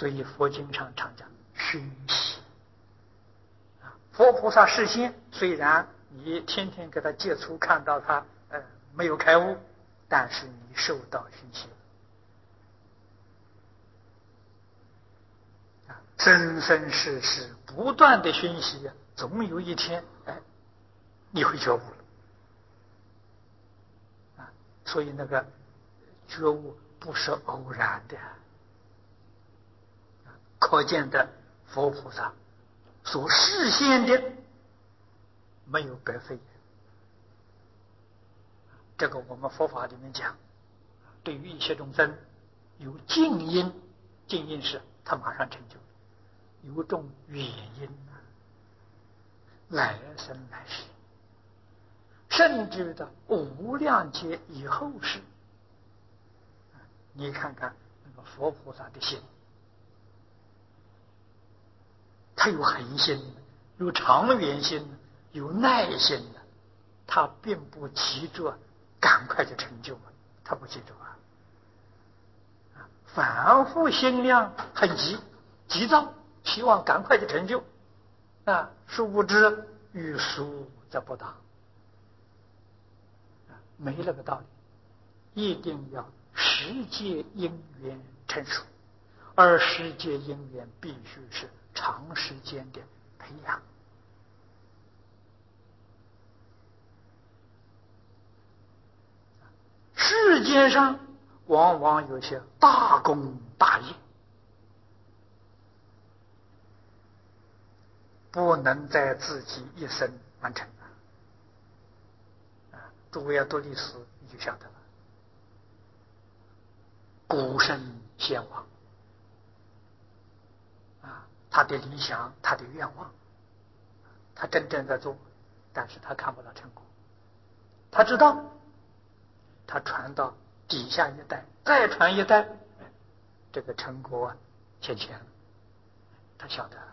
所以佛经上常讲熏习。佛菩萨示现，虽然你天天给他接触，看到他没有开悟，但是你受到熏习。生生世世不断的熏习，总有一天，你会觉悟了。所以那个觉悟不是偶然的，可见的佛菩萨所示现的没有白费。这个我们佛法里面讲，对于一些众生有静因，静因是他马上成就；有种远因，来生来世，甚至的无量劫以后世。你看看那个佛菩萨的心，他有恒心，有长远心，有耐心的，他并不急着赶快就成就，他不急着反复心量很急躁，希望赶快就成就，殊不知欲速则不达，没那个道理。一定要时节因缘成熟，而时节因缘必须是长时间的培养。世界上往往有些大功大业，不能在自己一生完成。诸位要读历史，你就晓得了。古圣先王，他的理想，他的愿望，他真正在做，但是他看不到成果。他知道，他传到底下一代，再传一代，这个成果显现了，他晓得。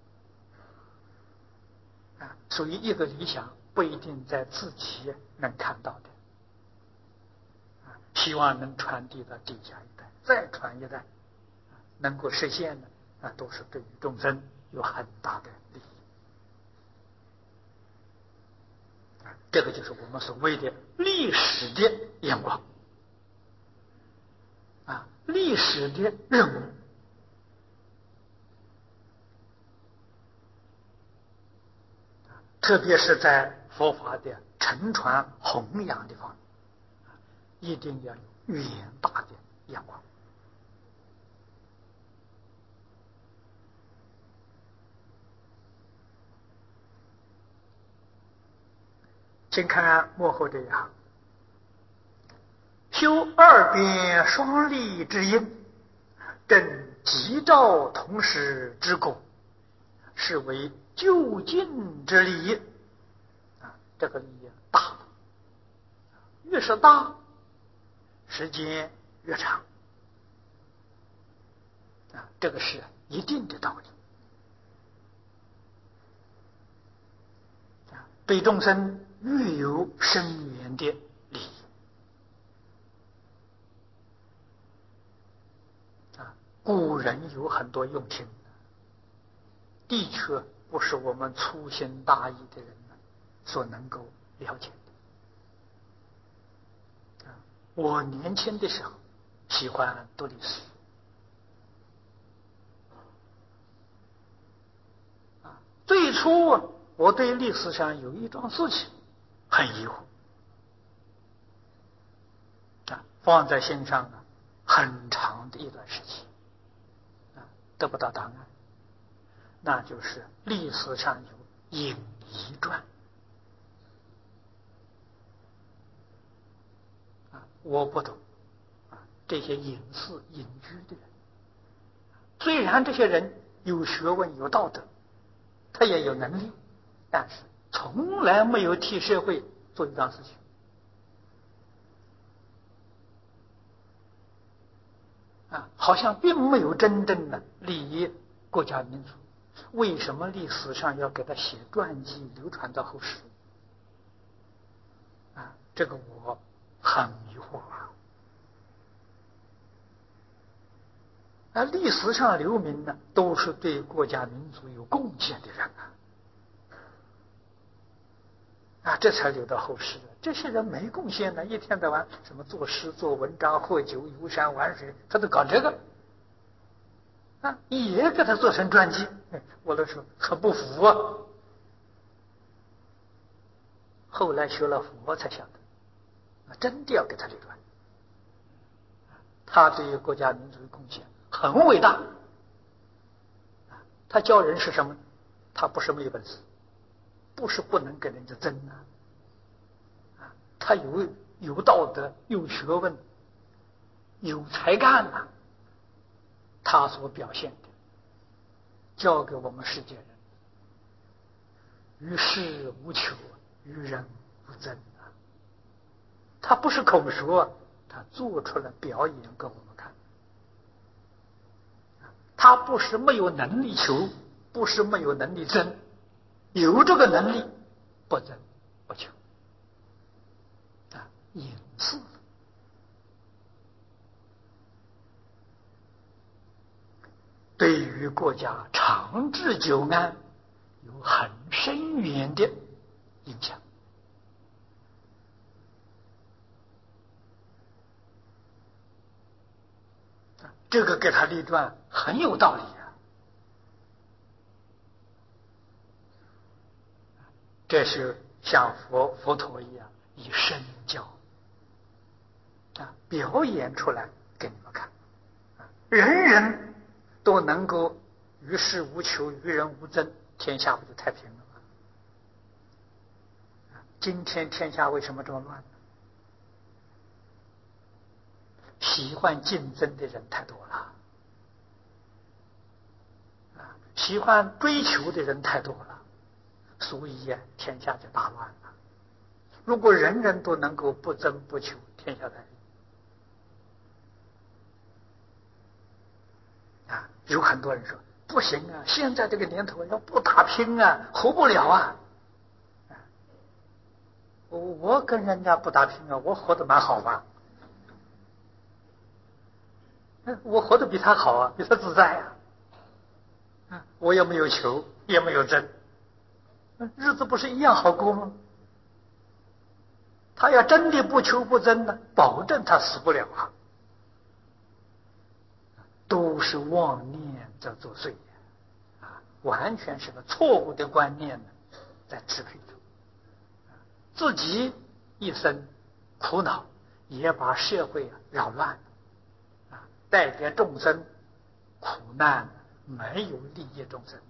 所以一个理想不一定在自己能看到的，希望能传递到底下一代，再传一代，能够实现的，都是对于众生有很大的利益。这个就是我们所谓的历史的眼光，历史的任务。特别是在佛法的承传弘扬的方面，一定要有远大的眼光。请看幕后这一行：修二边双利之因，正吉兆同时之果，是为就近之利。这个利益大，越是大，时间越长，这个是一定的道理。对众生越有深远的利益。古人有很多用情，的确不是我们粗心大意的人所能够了解的。我年轻的时候喜欢读历史，最初我对历史上有一桩事情很疑惑，放在心上很长的一段时期，得不到答案。那就是历史上有隐逸传，我不懂这些隐士隐居的人，虽然这些人有学问有道德，他也有能力，但是从来没有替社会做一桩事情。好像并没有真正的利益国家民族。为什么历史上要给他写传记，流传到后世？这个我很迷惑历史上留名呢，都是对国家民族有贡献的人这才留到后世。这些人没贡献呢，一天到晚什么作诗、做文章、喝酒、游山玩水，他都搞这个也给他做成传记。我都说很不服啊。后来学了佛才晓得，真的要给他立传。他对于国家民族的贡献很伟大。他教人是什么？他不是没有本事，不是不能跟人家争他有道德，有学问，有才干他所表现的，教给我们世界人，于事无求，于人无争他不是口说，他做出了表演给我们看。他不是没有能力求，不是没有能力争，有这个能力，不争不求隐士对于国家长治久安有很深远的影响。这个给他立传很有道理这是像佛陀一样以身教表演出来给你们看人人都能够于事无求，于人无争，天下不就太平了吗？今天天下为什么这么乱呢？喜欢竞争的人太多了喜欢追求的人太多了，所以天下就大乱了。如果人人都能够不争不求，天下太平有很多人说不行现在这个年头要不打拼活不了我跟人家不打拼我活得蛮好吧我活得比他好比他自在我也没有求，也没有争，日子不是一样好过吗？他要真的不求不争呢，保证他死不了都是妄念在作祟完全是个错误的观念在支配着自己一生苦恼，也把社会扰乱带给众生苦难，没有利益众生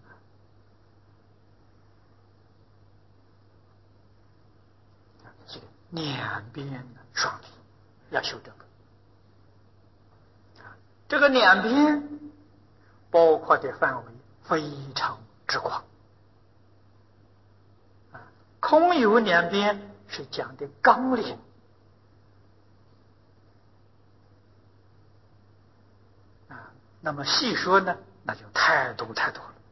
两边双利，要修这个。这个两边包括的范围非常之广空有两边是讲的纲领那么细说呢，那就太多太多了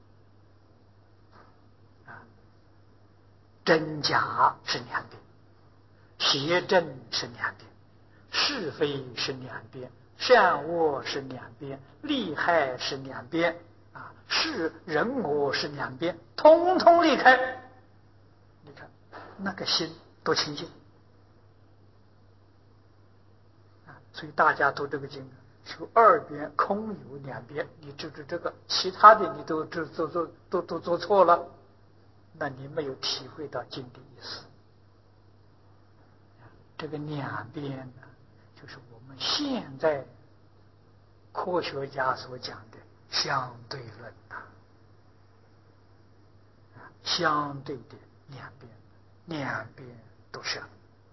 真假是两边，邪正是两边，是非是两边，善恶是两边，利害是两边是人我是两边，通通离开。你看那个心多清净所以大家读这个经修二边空有两边，你知这个，其他的你都做错了，那你没有体会到经的意思。这个两边呢，就是我们现在科学家所讲的相对论相对的两边都是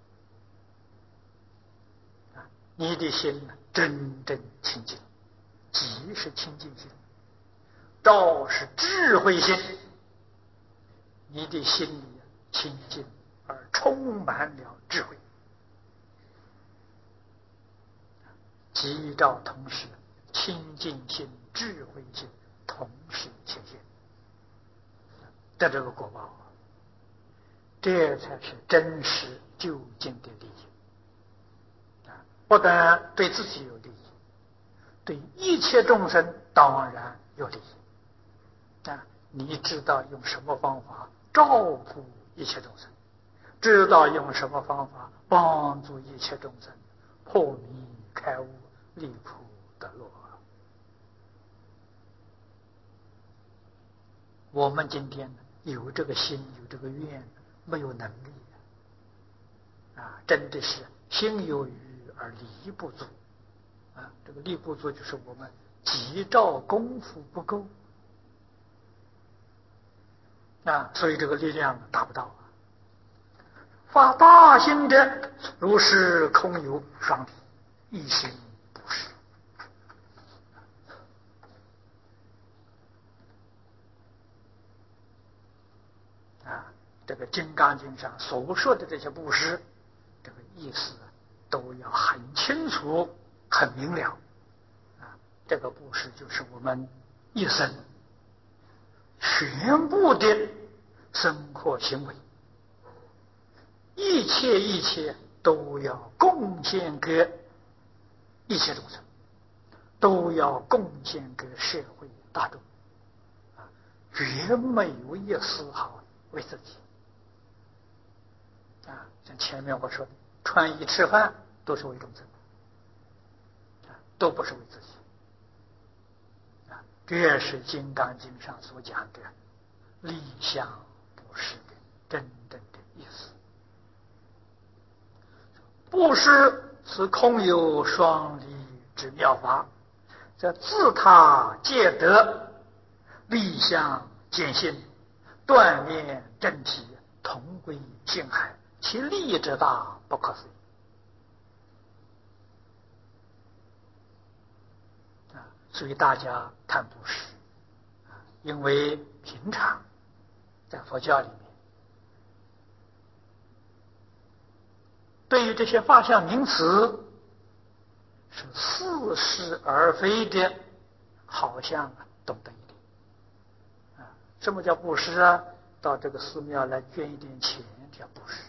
你的心真正清净，即是清净心，道是智慧心，你的心里清净而充满了智慧，即照同时，清净心智慧心同时显现的这个果报这才是真实究竟的利益不但对自己有利益， 对一切众生当然有利益啊！你知道用什么方法照顾一切众生，知道用什么方法帮助一切众生破迷开悟、离苦得乐。我们今天有这个心，有这个愿，没有能力啊！真的是心有余而力不足啊！这个力不足就是我们急照功夫不够啊，所以这个力量达不到。发大心者，如是空有双利，一心不是。这个《金刚经》上所说的这些布施，这个意思都要很清楚、很明了啊！这个布施就是我们一生全部的生活行为，一切都要贡献给一切众生，都要贡献给社会大众啊，绝没有一丝毫为自己啊！像前面我说的，穿衣吃饭都是为众生啊，都不是为自己啊！这是《金刚经》上所讲的立相布施的真正的意思。布施是空有双利之妙法，这自他皆得，立相见性，锻炼正体，同归性海，其利之大不可思议啊！所以大家谈布施啊，因为平常在佛教里面，对于这些法相名词是似是而非的，好像懂得一点啊。什么叫布施啊？到这个寺庙来捐一点钱叫布施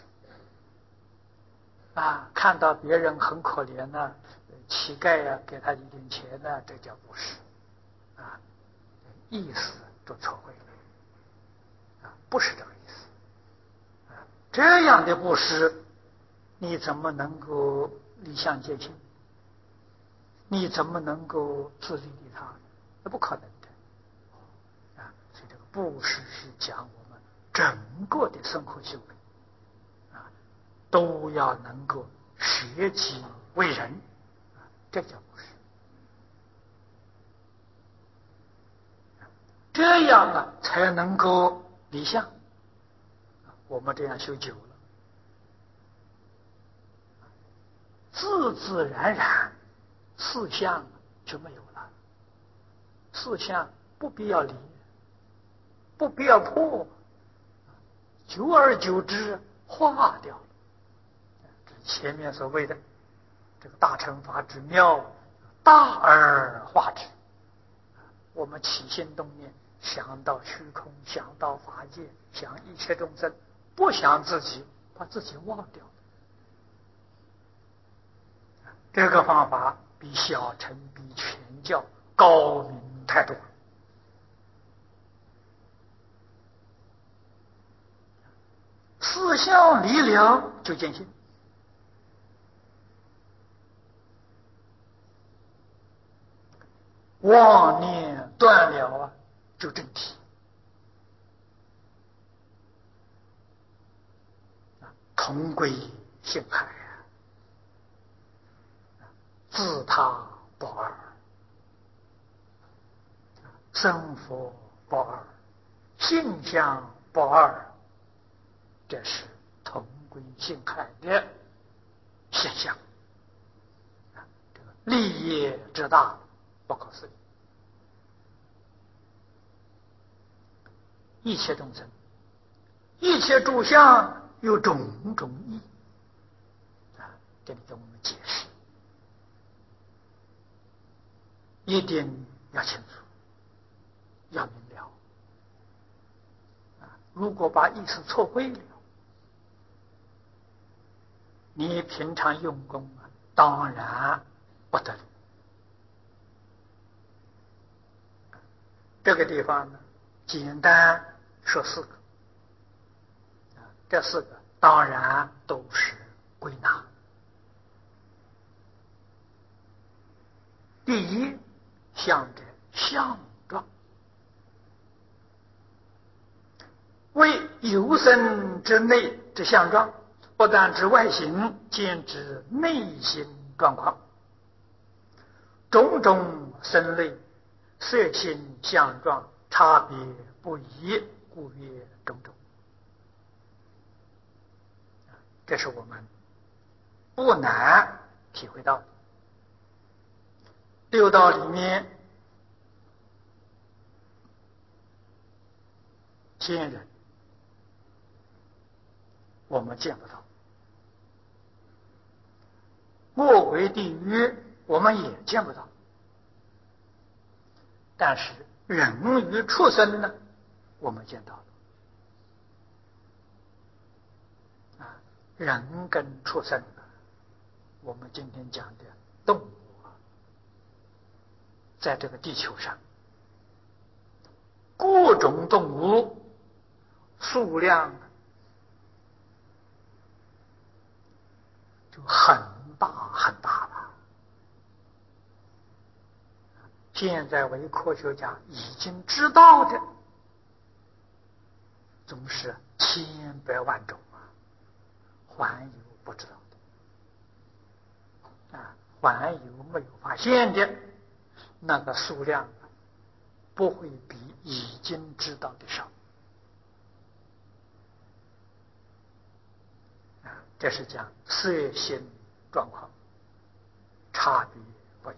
啊。看到别人很可怜呢，乞丐呀，给他一点钱呢，这叫布施啊。意思都错会了啊，不是这个意思啊。这样的布施，你怎么能够立相见性？你怎么能够自利利他？那不可能的啊！所以这个布施是讲我们整个的生活行为啊，都要能够舍己为人啊，这叫布施。这样啊，才能够离相。我们这样修久了，自自然然四相就没有了，四相不必要离，不必要破，久而久之化掉了。前面所谓的这个大乘法之妙，大而化之。我们起心动念，想到虚空，想到法界，想一切众生，不想自己，把自己忘掉了。这个方法比小乘、比全教高明太多。四相离了就见性，妄念断了啊，就正体。同归性海啊，自他不二，生佛不二，性相不二，这是同归性海的现象。这个利业之大不可思议。一切众生，一切诸相有种种义啊，这里给我们解释，一定要清楚，要明了啊！如果把意思错会了，你平常用功啊，当然不得了这个地方呢，简单说4个，这4个当然都是归纳。第一，相者相状，为有生之内之相状，不但指外形，兼指内心状况，种种生类色心相状差别不一，故曰种种。这是我们不难体会到的。六道里面，天人我们见不到，恶鬼地狱我们也见不到，但是人与畜生呢，我们见到了。人跟畜生，我们今天讲的动物，在这个地球上，各种动物数量就很大很大了。现在为科学家已经知道的，总是千百万种啊，还有不知道的还有没有发现的，那个数量不会比已经知道的少。这是讲色心状况差别不一。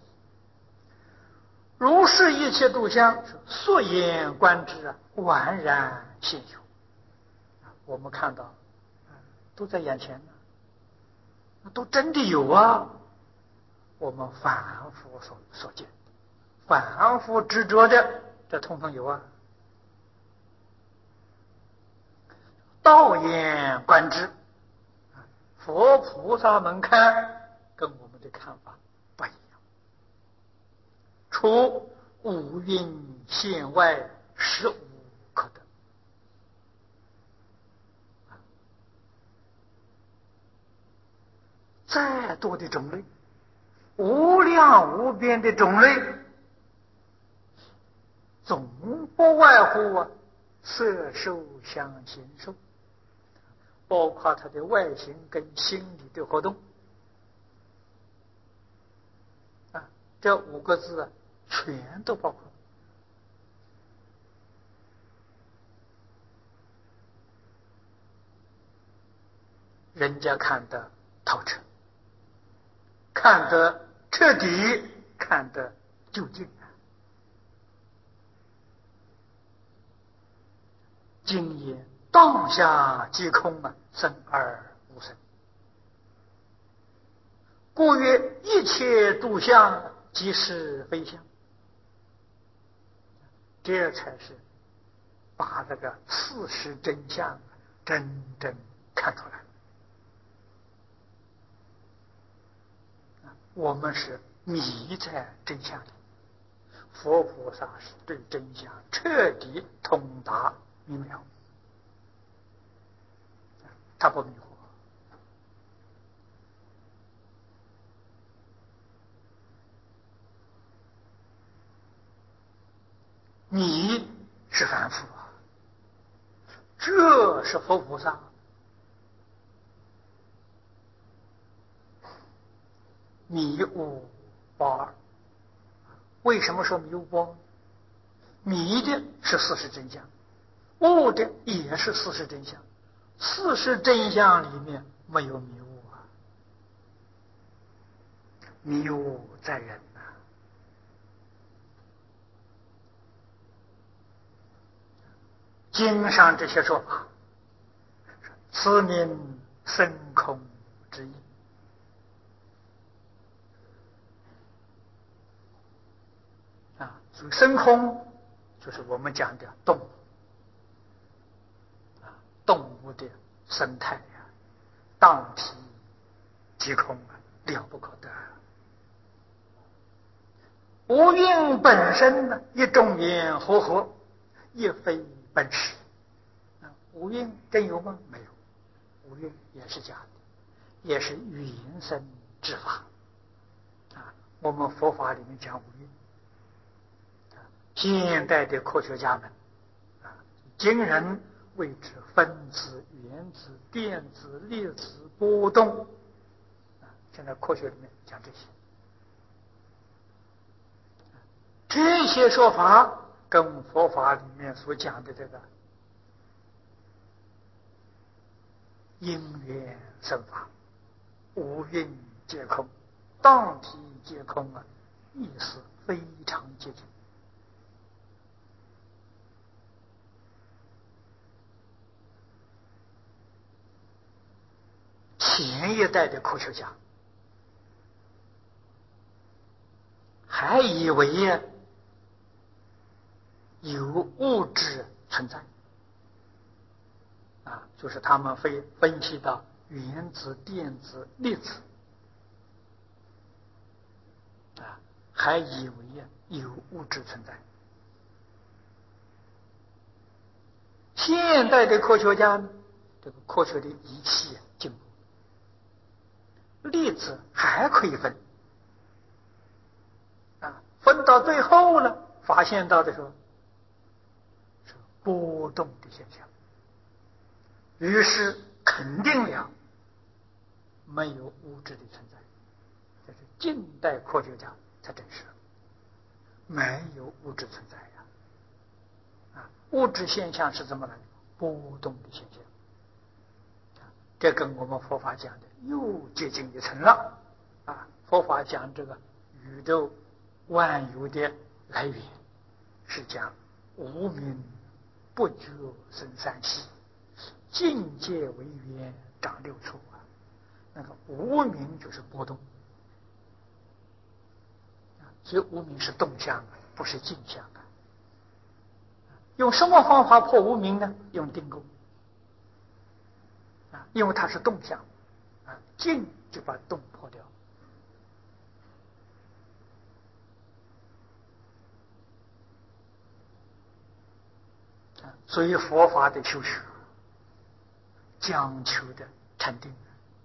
如是一切度相，所眼观之，宛然现有。我们看到都在眼前呢，都真的有啊。我们反复所见，反复执着的，这统统有啊。道眼观之，佛菩萨们看跟我们的看法不一样。除五蕴现外，实无可得。再多的种类，无量无边的种类，总不外乎色受想行识，包括它的外形跟心理的活动这5个字全都包括。人家看得透彻，看得彻底，看得究竟。今言当下即空生而无生，故曰一切度相即是非相。这才是把这个事实真相真正看出来。我们是迷在真相里，佛菩萨是对真相彻底通达明了，他不迷惑。你是凡夫这是佛菩萨。迷悟不二。为什么说迷悟不二？迷的是事实真相，悟的也是事实真相。事实真相里面没有迷悟迷悟在人经上这些说法，此名生空之意。所以生空就是我们讲的动物动物的生态当体即空了不可得。 无云本身呢，一众言和合，亦非本实。无云真有吗？没有，无云也是假的，也是缘生之法。我们佛法里面讲无云。现代的科学家们今人谓之分子、原子、电子、粒子、波动。现在科学里面讲这些，这些说法跟佛法里面所讲的这个因缘生法、无蕴皆空、当体皆空意思非常接近。前一代的科学家还以为有物质存在就是他们会分析到原子、电子、粒子还以为有物质存在。现代的科学家呢，这个科学的仪器进步，粒子还可以分分到最后呢，发现到的时候是波动的现象，于是肯定了没有物质的存在。这是近代科学家才证实没有物质存在物质现象是怎么来的？波动的现象。这跟我们佛法讲的又接近一层了佛法讲这个宇宙万有的来源是讲无明不觉生三息，境界为缘长六处那个无明就是波动所以无明是动向不是静向用什么方法破无明呢？用定功因为它是动向静就把动破掉所以佛法的修学讲求的禅定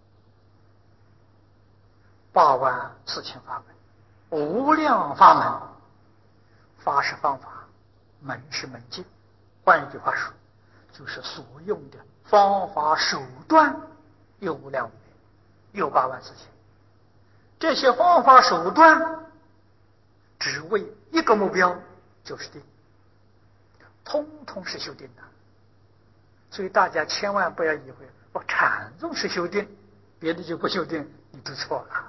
84000法门，无量法门，法是方法，门是门径。换一句话说，就是所用的方法手段有无量无边，有84000。这些方法手段只为一个目标，就是定，通通是修定的。所以大家千万不要以为禅宗是修定，别的就不修定，你就错了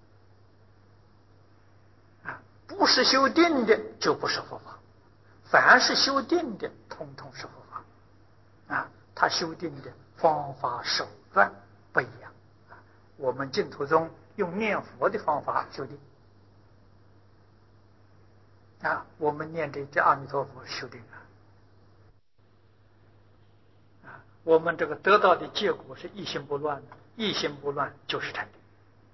不是修定的就不是佛法，凡是修定的通通是佛法他修定的方法手段不一样我们净土宗用念佛的方法修定我们念这阿弥陀佛修定我们这个得到的结果是一心不乱的，一心不乱就是禅定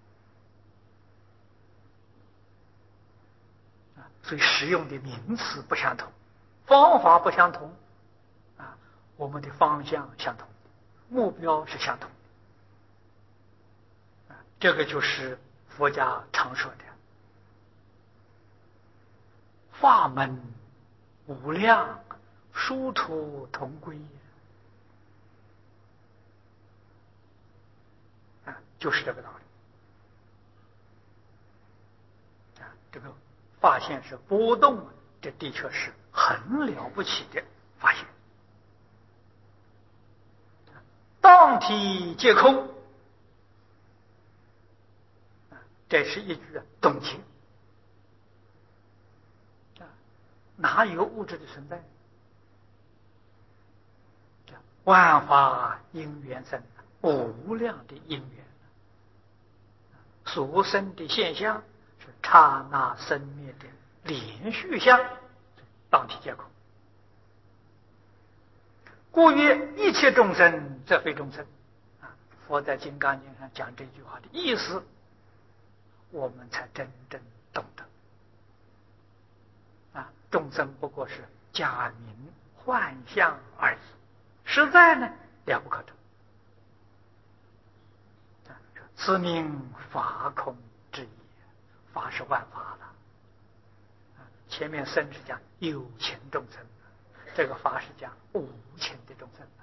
所以使用的名词不相同，方法不相同我们的方向相同，目标是相同的这个就是佛家常说的法门无量，殊途同归就是这个道理这个发现是波动这的确是很了不起的发现当体皆空这是一句总结哪有物质的存在万法因缘生无量的因缘所生的现象是刹那生灭的连续相，当体皆空故曰一切众生则非众生佛在金刚经上讲这句话的意思我们才真正懂得众生不过是假名幻象而已，实在呢了不可得。此名法空之也，法是万法了。前面僧是讲有情众生，这个法是讲无情的众生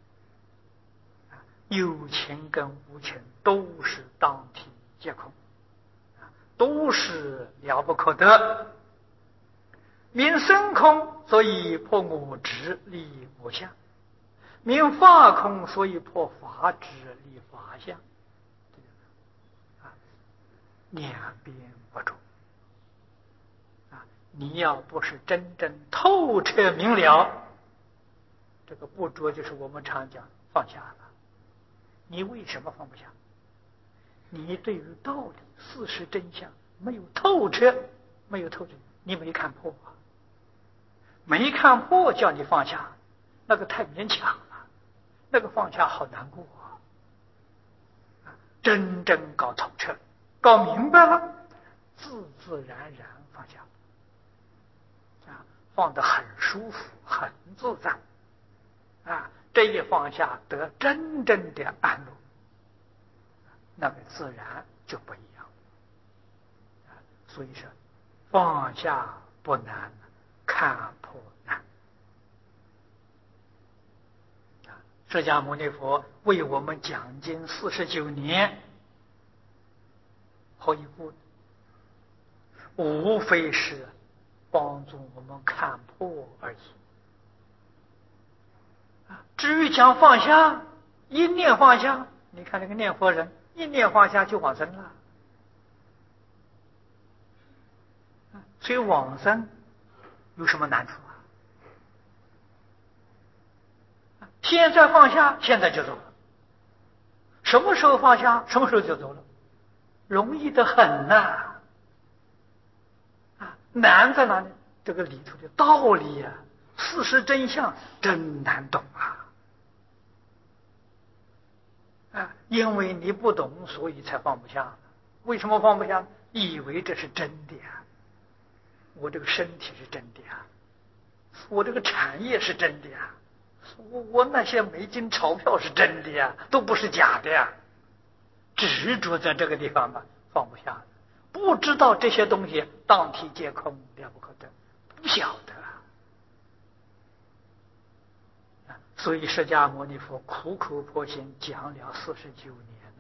有情跟无情都是当体皆空，都是了不可得。名身空，所以破我执立我相；名法空，所以破法执立法相。两边不中你要不是真正透彻明了，这个不着就是我们常讲放下了。你为什么放不下？你对于道理、事实真相没有透彻，你没看破没看破叫你放下，那个太勉强了，那个放下好难过真正搞透彻、搞明白了，自自然然放下放得很舒服，很自在这一放下得真正的安乐，那个自然就不一样所以说放下不难，看破难释迦牟尼佛为我们讲经49年，何以故？无非是帮助我们看破而已至于讲放下，一念放下，你看那个念佛人一念放下就往生了所以往生有什么难处现在放下，现在就走了。什么时候放下，什么时候就走了，容易得很难在哪里？这个里头的道理事实真相真难懂因为你不懂，所以才放不下。为什么放不下？以为这是真的我这个身体是真的我这个产业是真的我那些美金钞票是真的都不是假的执着在这个地方放不下，不知道这些东西当体皆空，了不可得，不晓得所以释迦牟尼佛苦口婆心讲了49年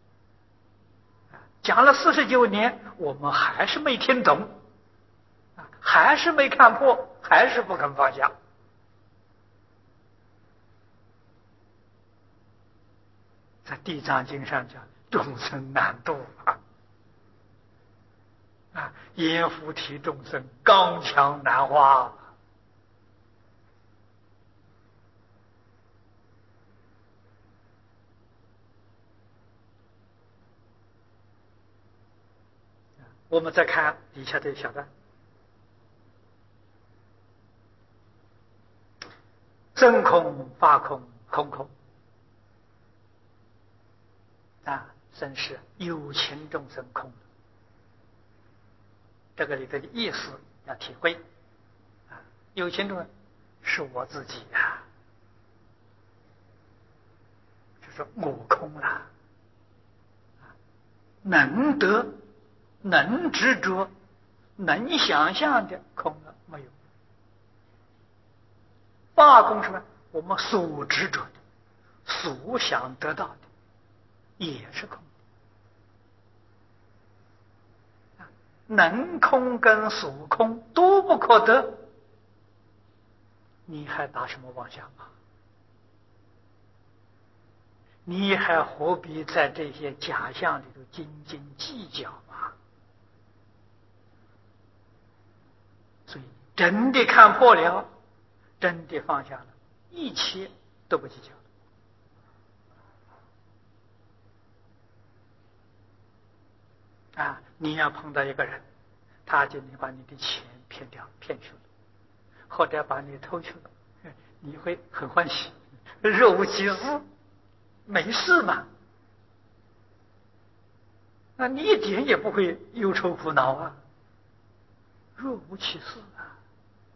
讲了49年，我们还是没听懂还是没看破，还是不肯放下在地藏经上讲众生难度阎浮提众生刚强难化我们再看底下这一小段，真空法空空空真是有情众生空这个里头的意思要体会有情众生是我自己就是我空了能得能执着能想象的空了没有法空是什么？我们所执着的所想得到的也是空能空跟所空都不可得，你还打什么妄想你还何必在这些假象里头斤斤计较所以真的看破了，真的放下了，一切都不计较你要碰到一个人，他今天把你的钱骗去了，或者把你偷去了，你会很欢喜，若无其事，没事嘛，那你一点也不会忧愁苦恼若无其事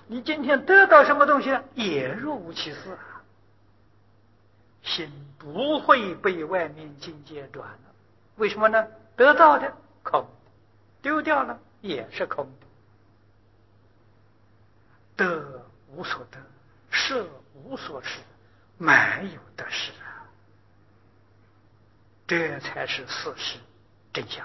你今天得到什么东西也若无其事啊，心不会被外面境界转了。为什么呢？得到的空的，丢掉了也是空的。得无所得，失无所失，没有得失啊，这才是事实真相。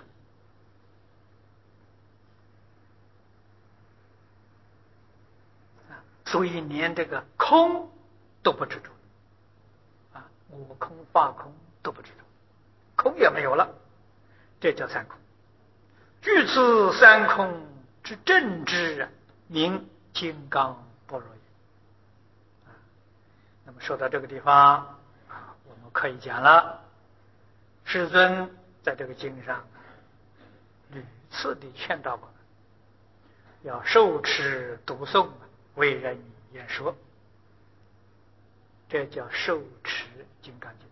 所以连这个空都不执着啊，我空法空都不执着，空也没有了，这叫三空。据此三空之正知，名金刚般若也。那么说到这个地方，我们可以讲了，世尊在这个经上屡次地劝导我们，要受持读诵，为人言说，这叫受持金刚经。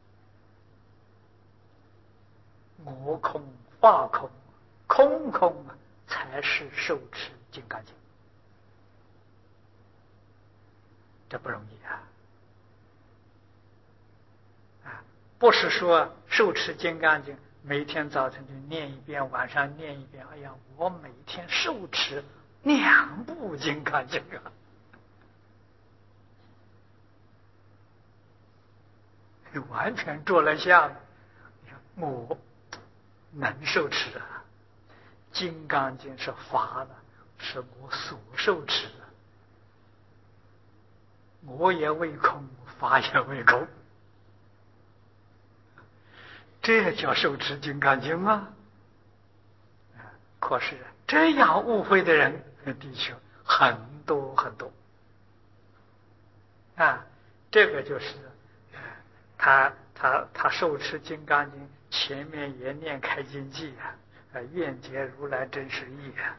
我空法空空空才是受持金刚经，这不容易啊！不是说受持金刚经每天早晨就念一遍，晚上念一遍。哎呀，我每天受持2部金刚经啊！完全做了相，我能受持啊！金刚经是法了，是我所受持的，我也为空，法也为空，这叫受持金刚经吗？可是这样误会的人的确很多很多啊！这个就是他受持金刚经，前面也念开经偈啊，愿解如来真实义啊。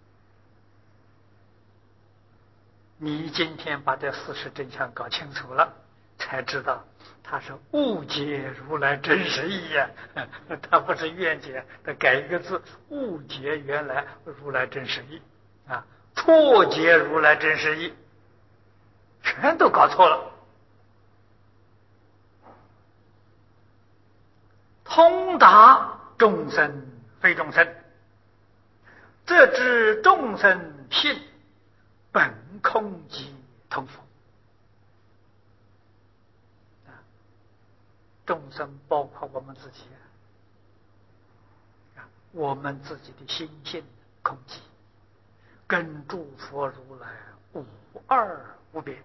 你今天把这事实真相搞清楚了，才知道他是误解如来真实义呀，他不是愿解，他改一个字，误解原来如来真实义啊，错解如来真实义，全都搞错了。通达众生非众生，则知众生性本空即通佛。众生包括我们自己，我们自己的心性空寂，跟诸佛如来无二无别。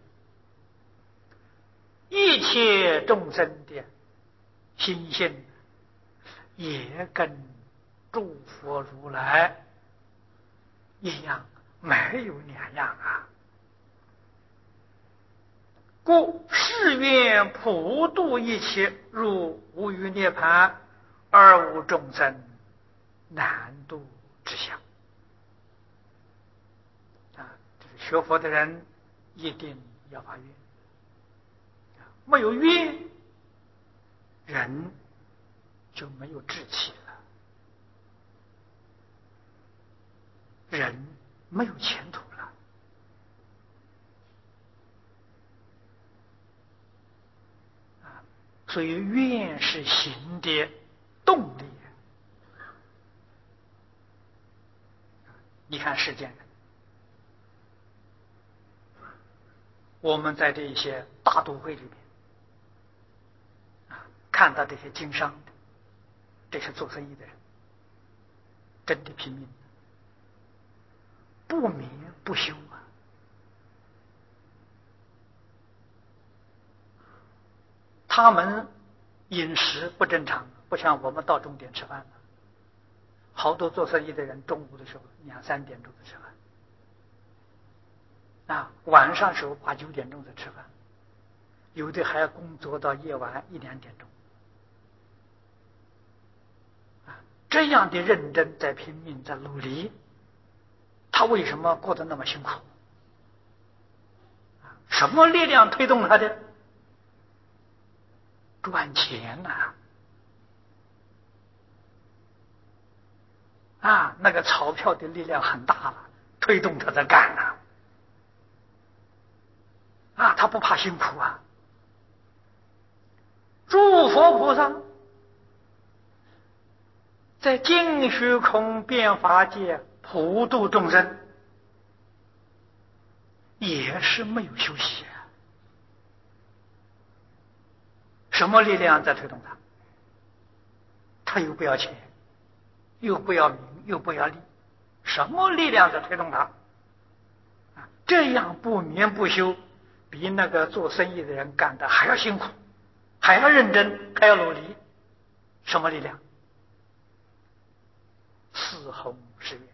一切众生的心性也跟诸佛如来一样，没有两样啊！故誓愿普度一切，入无余涅槃，而无众生难度之相啊！这是学佛的人一定要发愿，没有愿，人就没有志气了，人没有前途了。所以愿是行的动力。你看世间人，我们在这一些大都会里面看到这些经商的，这些做生意的人，真的拼命，不眠不休啊！他们饮食不正常，不像我们到钟点吃饭了。好多做生意的人中午的时候2、3点钟才吃饭，晚上时候8、9点钟才吃饭，有的还要工作到夜晚1、2点钟。这样的认真，在拼命，在努力，他为什么过得那么辛苦？什么力量推动他的？赚钱那个钞票的力量很大了，推动他在干他不怕辛苦啊。诸佛菩萨在尽虚空遍法界普度众生，也是没有休息啊。什么力量在推动他？他又不要钱，又不要名，又不要利，什么力量在推动他？这样不眠不休，比那个做生意的人干的还要辛苦，还要认真，还要努力。什么力量？四弘誓愿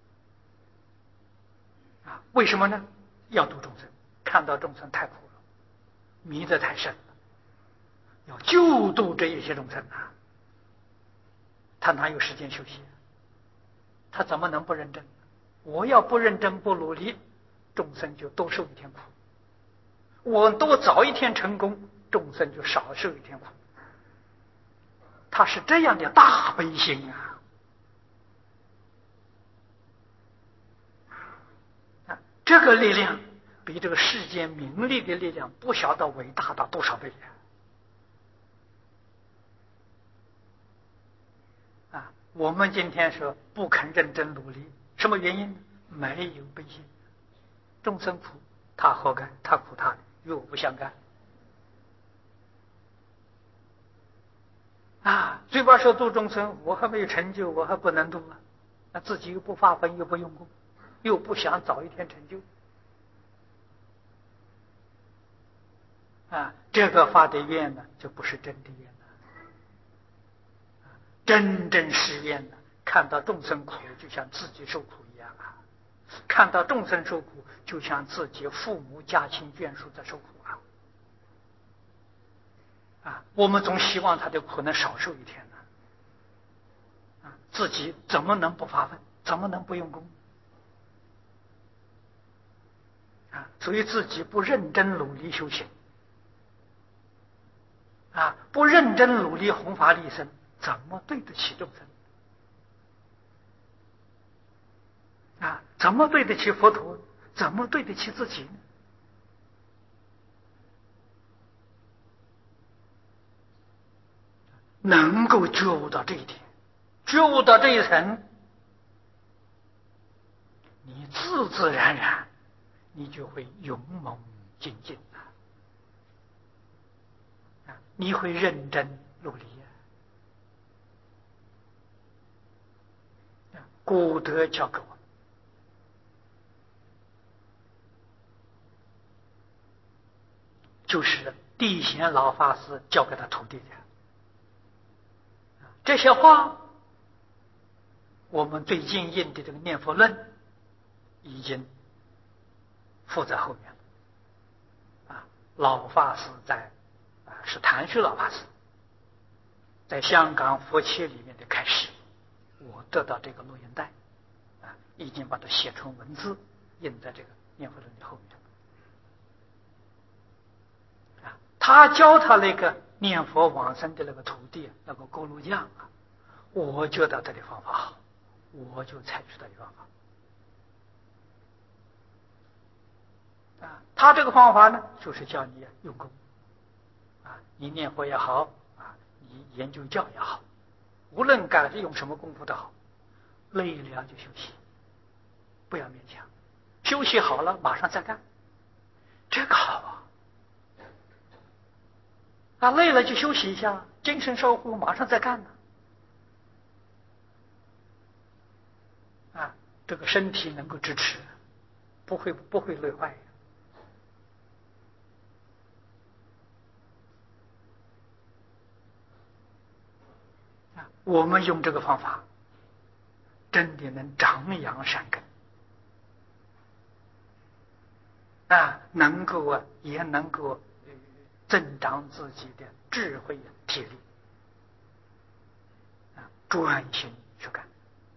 为什么呢？要度众生，看到众生太苦了，迷得太深了，要救度这一些众生他哪有时间休息？他怎么能不认真？我要不认真不努力，众生就多受一天苦；我多早一天成功，众生就少受一天苦。他是这样的大悲心这个力量比这个世间名利的力量不晓得伟大到多少倍我们今天说不肯认真努力，什么原因呢？没有悲心，众生苦，他活该，他苦他的，与我不相干嘴巴说度众生，我还没有成就，我还不能度那自己又不发奋，又不用功，又不想早一天成就这个发的愿呢，就不是真的愿真正誓愿呢，看到众生苦，就像自己受苦一样看到众生受苦，就像自己父母家亲眷属在受苦我们总希望他的苦能少受一天自己怎么能不发奋，怎么能不用功所以自己不认真努力修行不认真努力弘法利生，怎么对得起众生怎么对得起佛陀？怎么对得起自己呢？能够觉悟到这一点，觉悟到这一层，你自自然然你就会勇猛精进你会认真努力古德教给我，就是地贤老法师教给他徒弟的这些话，我们最近印的这个念佛论已经附在后面了老法师在是谭旭老法师在香港佛七里面的开示，我得到这个录音带已经把它写成文字，印在这个念佛论的后面他教他那个念佛往生的那个徒弟，那个锅炉匠我觉得这个方法好，我就采取这个方法他这个方法呢，就是叫你用功你念佛也好你研究教也好，无论干用什么功夫都好，累了就休息，不要勉强，休息好了马上再干，这个好累了就休息一下，精神稍后马上再干这个身体能够支持，不会累坏我们用这个方法真的能长养善根能够也能够增长自己的智慧体力专心去干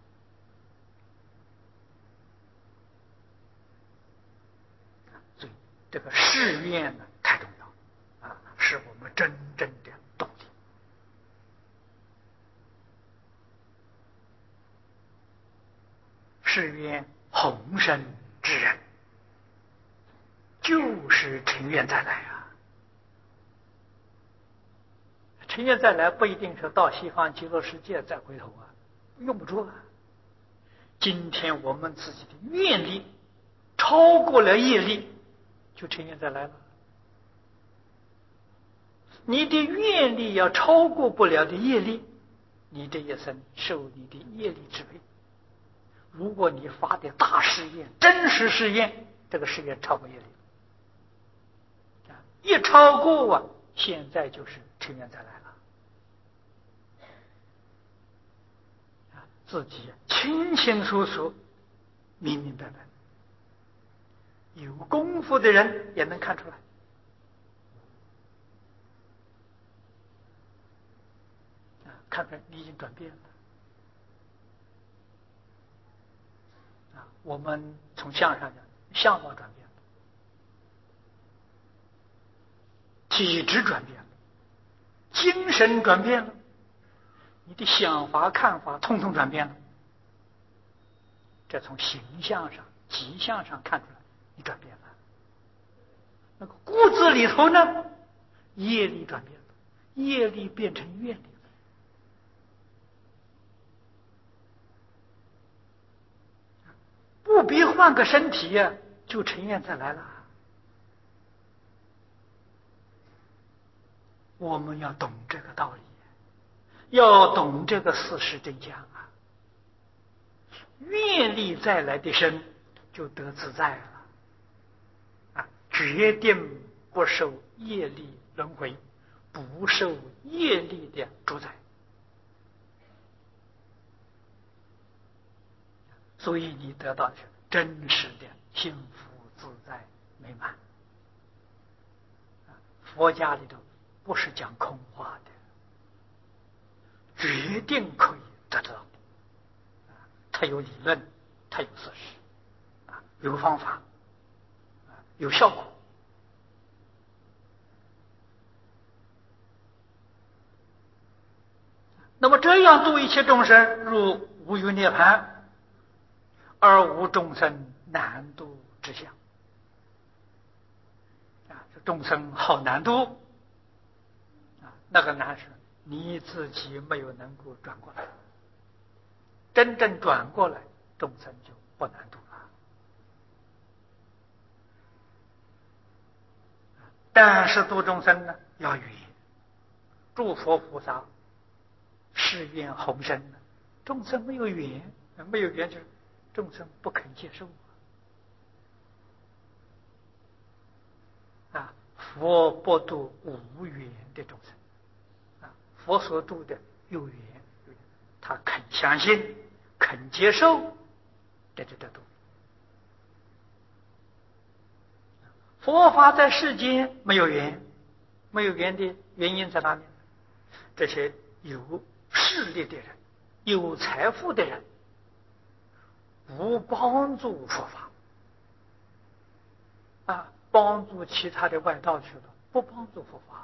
所以这个誓愿呢太重要是我们真正的动力。誓愿弘生之人，救就是尘缘再来啊。尘缘再来不一定是到西方极乐世界再回头啊，用不着啊。今天我们自己的愿力超过了业力，就尘缘再来了。你的愿力要超过不了的业力，你这一生受你的业力支配。如果你发的大誓愿、真实誓愿，这个誓愿超过业力，一超过啊，现在就是尘缘再来了。自己清清楚楚、明明白白，有功夫的人也能看出来。看看你已经转变了。我们从相上讲，相貌转变了，体质转变了，精神转变了，你的想法看法统统转变了。这从形象上、迹象上看出来，你转变了。那个骨子里头呢，业力转变了，业力变成愿力了。不必换个身体呀，就尘缘再来了。我们要懂这个道理，要懂这个事实真相啊。愿力再来的身，就得自在了，决定不受业力轮回，不受业力的主宰。所以你得到的是真实的幸福自在美满。佛家里头不是讲空话的，决定可以得到的。它有理论，它有事实，有方法，有效果。那么这样度一切众生入无余涅槃，而无众生难度之相。这众生好难度，那个难是你自己没有能够转过来。真正转过来，众生就不难度了。但是度众生呢，要缘。诸佛菩萨誓愿宏深，众生没有缘，没有缘就是众生不肯接受佛不度无缘的众生，佛所度的有缘，他肯相信，肯接受，这就得度。佛法在世间没有缘，没有缘的原因在哪里？这些有势力的人、有财富的人，不帮助佛法，帮助其他的外道去了，不帮助佛法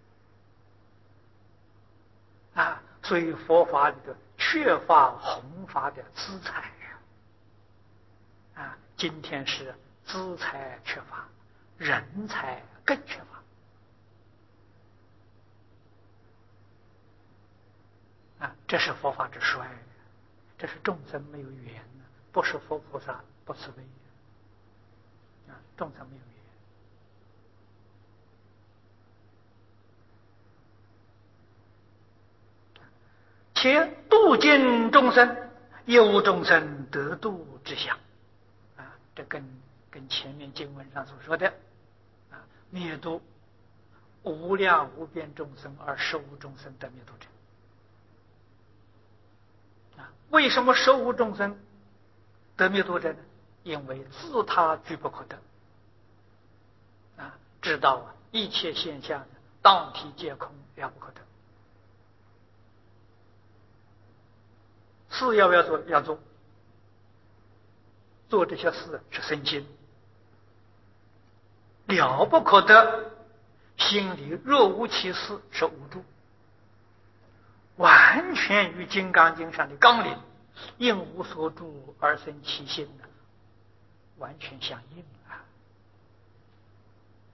了，所以佛法里头缺乏弘法的资财今天是资财缺乏，人才更缺乏，这是佛法之衰，这是众生没有缘，不是佛菩萨不慈悲，众生没有缘。且度尽众生，有众生得度之相，这跟前面经文上所说的灭度无量无边众生而实无众生得灭度者。为什么实无众生得灭度者呢？因为自他俱不可得，知道一切现象当体皆空，了不可得。事要不要做？要做。做这些事是身心，了不可得。心里若无其事，是无助，完全与《金刚经》上的纲领应无所住而生其心完全相应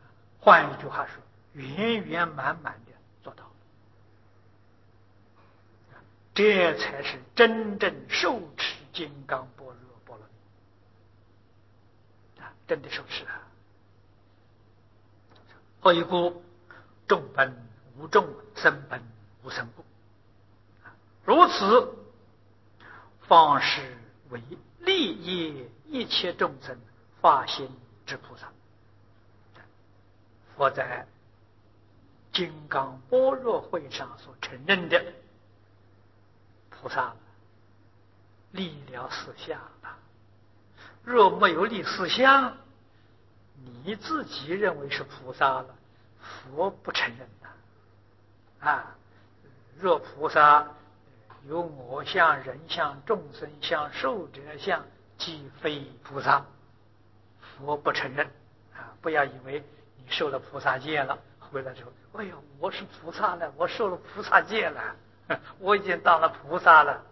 换一句话说，圆圆满满的做到了，这才是真正受持金刚般若波罗蜜真的受持啊！何以故？众本无众，生本无生故。如此，方是为利益一切众生发心之菩萨。佛在金刚般若会上所承认的菩萨立了四相了。若没有立四相，你自己认为是菩萨了，佛不承认的。若菩萨有我相、人相、众生相、寿者相，即非菩萨，佛不承认。不要以为你受了菩萨戒了，回来之后，哎呦，我是菩萨了，我受了菩萨戒了，我已经当了菩萨了。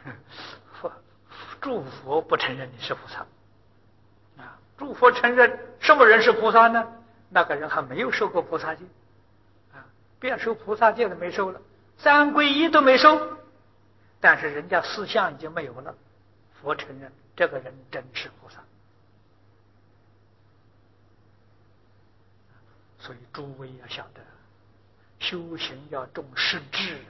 诸佛不承认你是菩萨。诸佛承认什么人是菩萨呢？那个人还没有受过菩萨戒，别受菩萨戒都没受了，三皈依都没受，但是人家四相已经没有了，佛承认这个人真是菩萨。所以诸位要晓得，修行要重实质。